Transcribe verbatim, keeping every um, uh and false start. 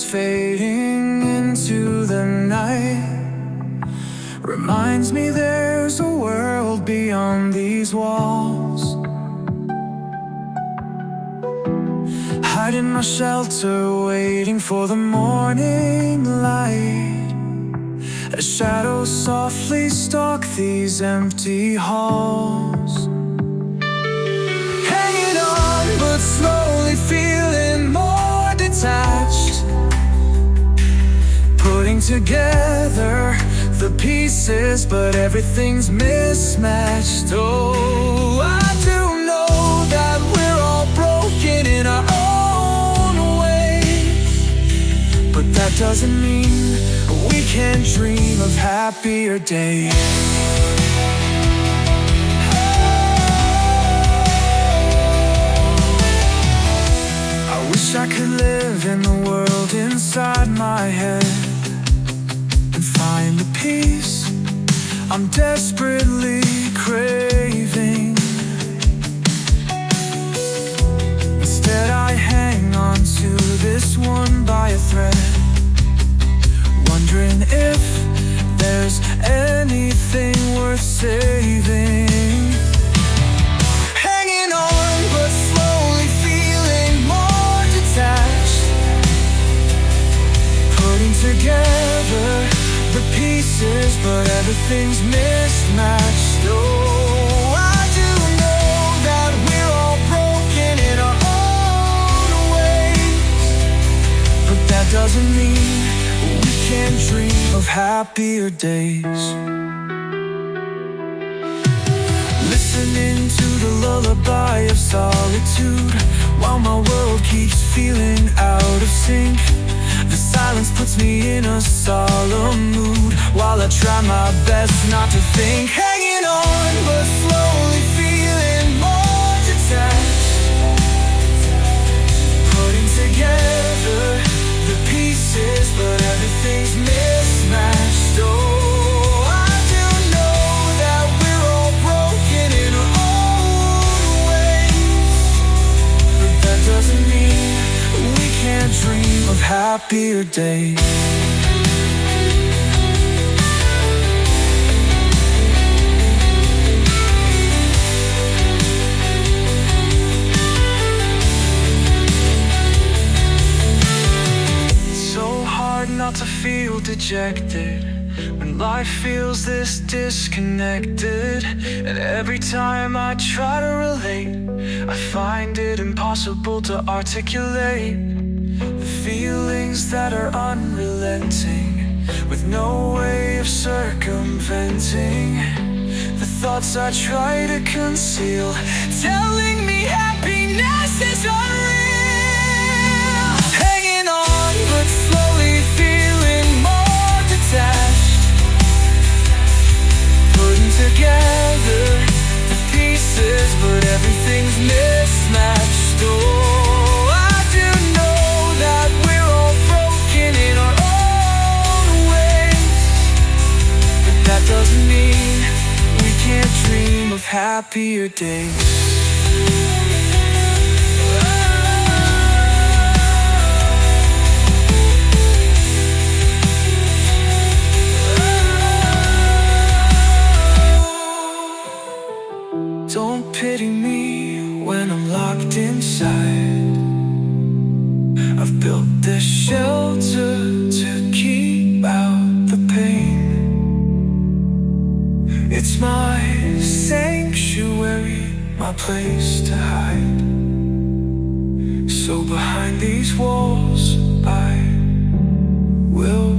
candles fading into the night reminds me there's a world beyond these walls. Hide in my shelter, waiting for the morning light, as shadows softly stalk these empty halls. Hanging on, but slowly feeling more detached, putting together the pieces, but everything's mismatched. Oh, I do know that we're all broken in our own ways, but that doesn't mean we can't dream of happier days. I wish I could live in the world inside my head and find the peace I'm desperately craving. Instead I hang on to this one by a thread, wondering if there's anything worth saving. Hanging on, but slowly feeling more detached, putting together the pieces, but everything's mismatched. Oh, I do know that we're all broken in our own ways, but that doesn't mean we can't dream of happier days. Listening to the lullaby of solitude while my world keeps feeling out of sync. The silence puts me in a solemn mood while I try my best not to think. Hanging on, but slowly feeling more detached, putting together the pieces, but everything's mismatched. Oh, I do know that we're all broken in our own ways, but that doesn't mean we can't dream of happier days. Not to feel dejected when life feels this disconnected, and every time I try to relate, I find it impossible to articulate the feelings that are unrelenting, with no way of circumventing the thoughts I try to conceal, telling me happiness is unreal. Hanging on, but slowly feeling more detached, putting together the pieces, but everything's mismatched. Oh, I do know that we're all broken in our own ways, but that doesn't mean we can't dream of happier days. Don't pity me when I'm locked inside. I've built this shelter to keep out the pain. It's my sanctuary, my place to hide. So behind these walls I will